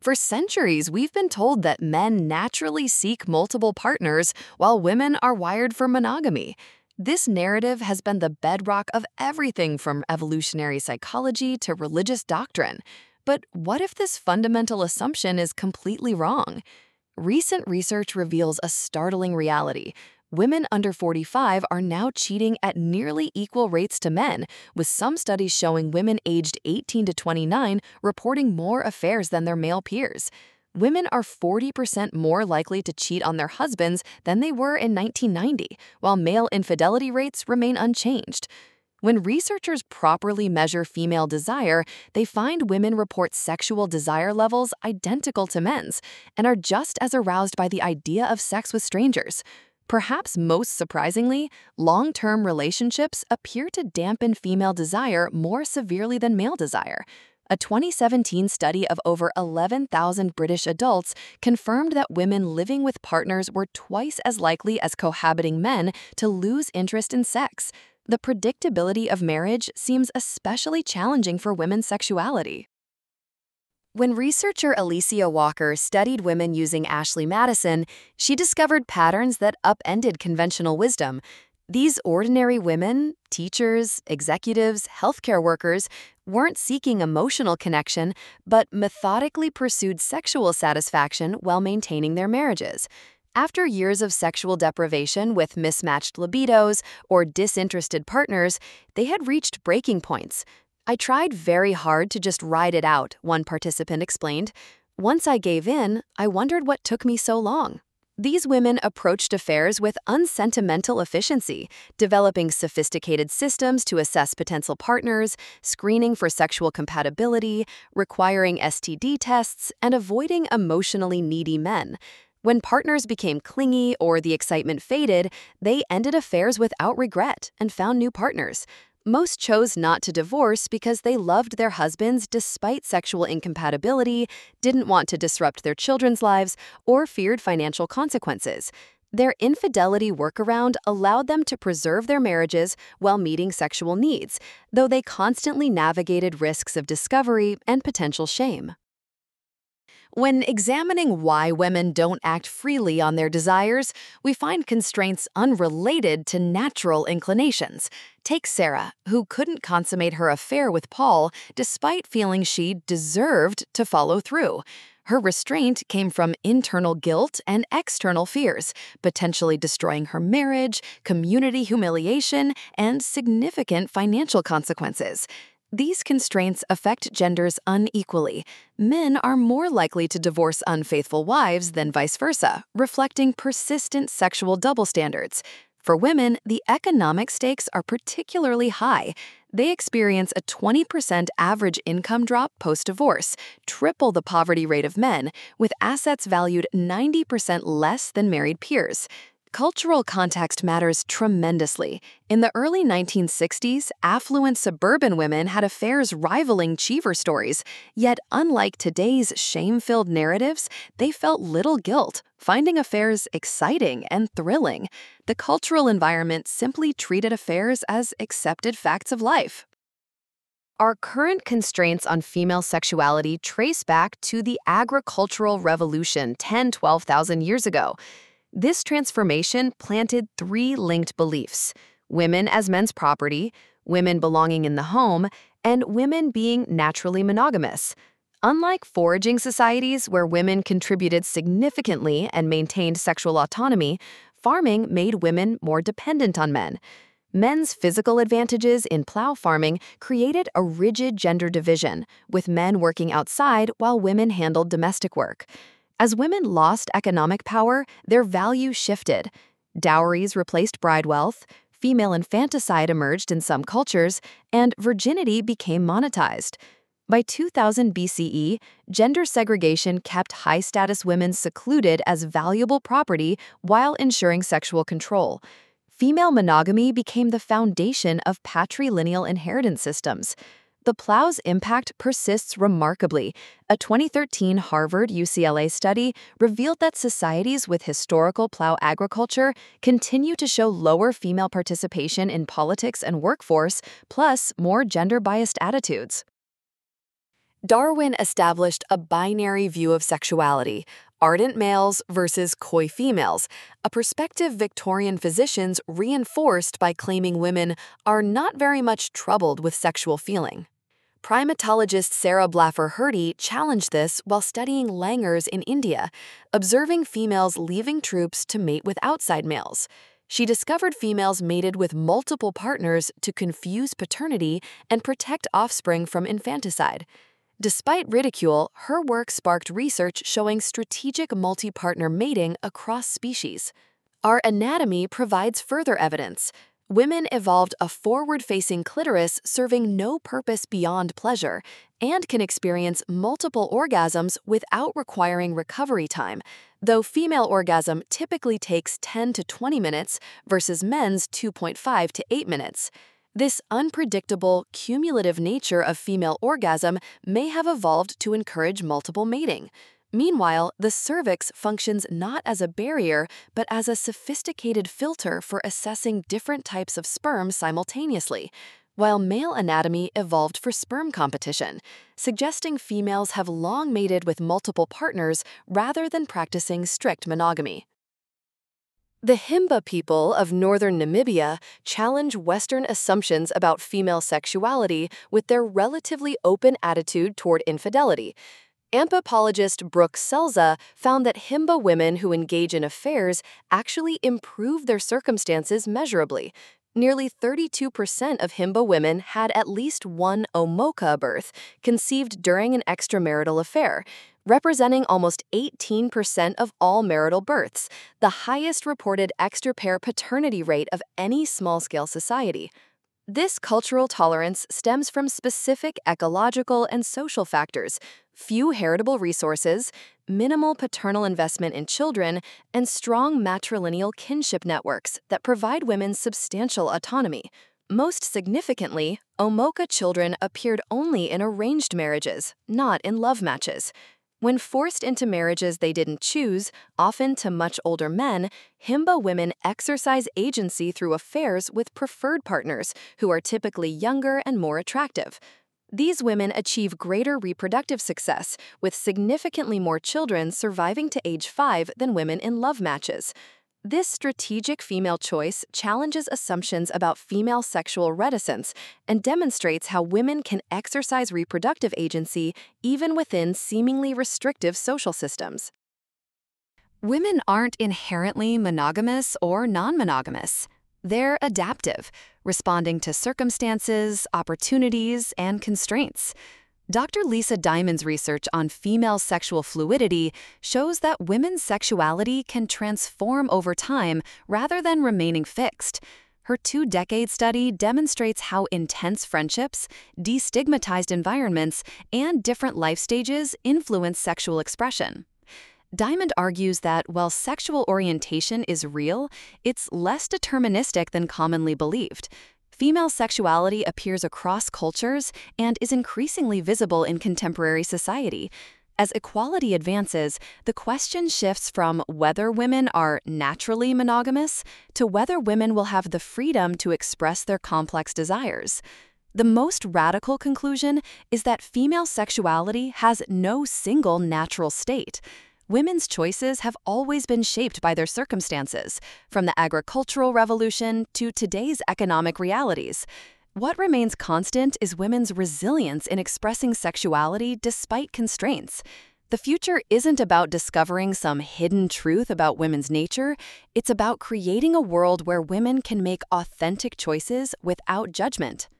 For centuries, we've been told that men naturally seek multiple partners while women are wired for monogamy. This narrative has been the bedrock of everything from evolutionary psychology to religious doctrine. But what if this fundamental assumption is completely wrong? Recent research reveals a startling reality. Women under 45 are now cheating at nearly equal rates to men, with some studies showing women aged 18 to 29 reporting more affairs than their male peers. Women are 40% more likely to cheat on their husbands than they were in 1990, while male infidelity rates remain unchanged. When researchers properly measure female desire, they find women report sexual desire levels identical to men's and are just as aroused by the idea of sex with strangers. Perhaps most surprisingly, long-term relationships appear to dampen female desire more severely than male desire. A 2017 study of over 11,000 British adults confirmed that women living with partners were twice as likely as cohabiting men to lose interest in sex. The predictability of marriage seems especially challenging for women's sexuality. When researcher Alicia Walker studied women using Ashley Madison, she discovered patterns that upended conventional wisdom. These ordinary women, teachers, executives, healthcare workers, weren't seeking emotional connection, but methodically pursued sexual satisfaction while maintaining their marriages. After years of sexual deprivation with mismatched libidos or disinterested partners, they had reached breaking points. "I tried very hard to just ride it out," one participant explained. "Once I gave in, I wondered what took me so long." These women approached affairs with unsentimental efficiency, developing sophisticated systems to assess potential partners, screening for sexual compatibility, requiring STD tests, and avoiding emotionally needy men. When partners became clingy or the excitement faded, they ended affairs without regret and found new partners. Most chose not to divorce because they loved their husbands despite sexual incompatibility, didn't want to disrupt their children's lives, or feared financial consequences. Their infidelity workaround allowed them to preserve their marriages while meeting sexual needs, though they constantly navigated risks of discovery and potential shame. When examining why women don't act freely on their desires, we find constraints unrelated to natural inclinations. Take Sarah, who couldn't consummate her affair with Paul despite feeling she deserved to follow through. Her restraint came from internal guilt and external fears, potentially destroying her marriage, community humiliation, and significant financial consequences. These constraints affect genders unequally. Men are more likely to divorce unfaithful wives than vice versa, reflecting persistent sexual double standards. For women, the economic stakes are particularly high. They experience a 20% average income drop post-divorce, triple the poverty rate of men, with assets valued 90% less than married peers. Cultural context matters tremendously. In the early 1960s, affluent suburban women had affairs rivaling Cheever stories. Yet, unlike today's shame-filled narratives, they felt little guilt, finding affairs exciting and thrilling. The cultural environment simply treated affairs as accepted facts of life. Our current constraints on female sexuality trace back to the agricultural revolution 12,000 years ago. This transformation planted three linked beliefs: women as men's property, women belonging in the home, and women being naturally monogamous. Unlike foraging societies where women contributed significantly and maintained sexual autonomy, farming made women more dependent on men. Men's physical advantages in plow farming created a rigid gender division, with men working outside while women handled domestic work. As women lost economic power, their value shifted. Dowries replaced bride wealth, female infanticide emerged in some cultures, and virginity became monetized. By 2000 BCE, gender segregation kept high-status women secluded as valuable property while ensuring sexual control. Female monogamy became the foundation of patrilineal inheritance systems. The plow's impact persists remarkably. A 2013 Harvard-UCLA study revealed that societies with historical plow agriculture continue to show lower female participation in politics and workforce, plus more gender-biased attitudes. Darwin established a binary view of sexuality, ardent males versus coy females, a perspective Victorian physicians reinforced by claiming women are not very much troubled with sexual feeling. Primatologist Sarah Blaffer-Hrdy challenged this while studying langurs in India, observing females leaving troops to mate with outside males. She discovered females mated with multiple partners to confuse paternity and protect offspring from infanticide. Despite ridicule, her work sparked research showing strategic multi-partner mating across species. Our anatomy provides further evidence. Women evolved a forward-facing clitoris serving no purpose beyond pleasure and can experience multiple orgasms without requiring recovery time, though female orgasm typically takes 10 to 20 minutes versus men's 2.5 to 8 minutes. This unpredictable, cumulative nature of female orgasm may have evolved to encourage multiple mating. Meanwhile, the cervix functions not as a barrier, but as a sophisticated filter for assessing different types of sperm simultaneously, while male anatomy evolved for sperm competition, suggesting females have long mated with multiple partners rather than practicing strict monogamy. The Himba people of northern Namibia challenge Western assumptions about female sexuality with their relatively open attitude toward infidelity. Anthropologist Brooke Selza found that Himba women who engage in affairs actually improve their circumstances measurably. Nearly 32% of Himba women had at least one Omoka birth, conceived during an extramarital affair, representing almost 18% of all marital births, the highest reported extra-pair paternity rate of any small-scale society. This cultural tolerance stems from specific ecological and social factors: few heritable resources, minimal paternal investment in children, and strong matrilineal kinship networks that provide women substantial autonomy. Most significantly, Omoka children appeared only in arranged marriages, not in love matches. When forced into marriages they didn't choose, often to much older men, Himba women exercise agency through affairs with preferred partners who are typically younger and more attractive. These women achieve greater reproductive success, with significantly more children surviving to age 5 than women in love matches. This strategic female choice challenges assumptions about female sexual reticence and demonstrates how women can exercise reproductive agency even within seemingly restrictive social systems. Women aren't inherently monogamous or non-monogamous. They're adaptive, responding to circumstances, opportunities, and constraints. Dr. Lisa Diamond's research on female sexual fluidity shows that women's sexuality can transform over time rather than remaining fixed. Her 2-decade study demonstrates how intense friendships, destigmatized environments, and different life stages influence sexual expression. Diamond argues that while sexual orientation is real, it's less deterministic than commonly believed. Female sexuality appears across cultures and is increasingly visible in contemporary society. As equality advances, the question shifts from whether women are naturally monogamous to whether women will have the freedom to express their complex desires. The most radical conclusion is that female sexuality has no single natural state. Women's choices have always been shaped by their circumstances, from the agricultural revolution to today's economic realities. What remains constant is women's resilience in expressing sexuality despite constraints. The future isn't about discovering some hidden truth about women's nature. It's about creating a world where women can make authentic choices without judgment.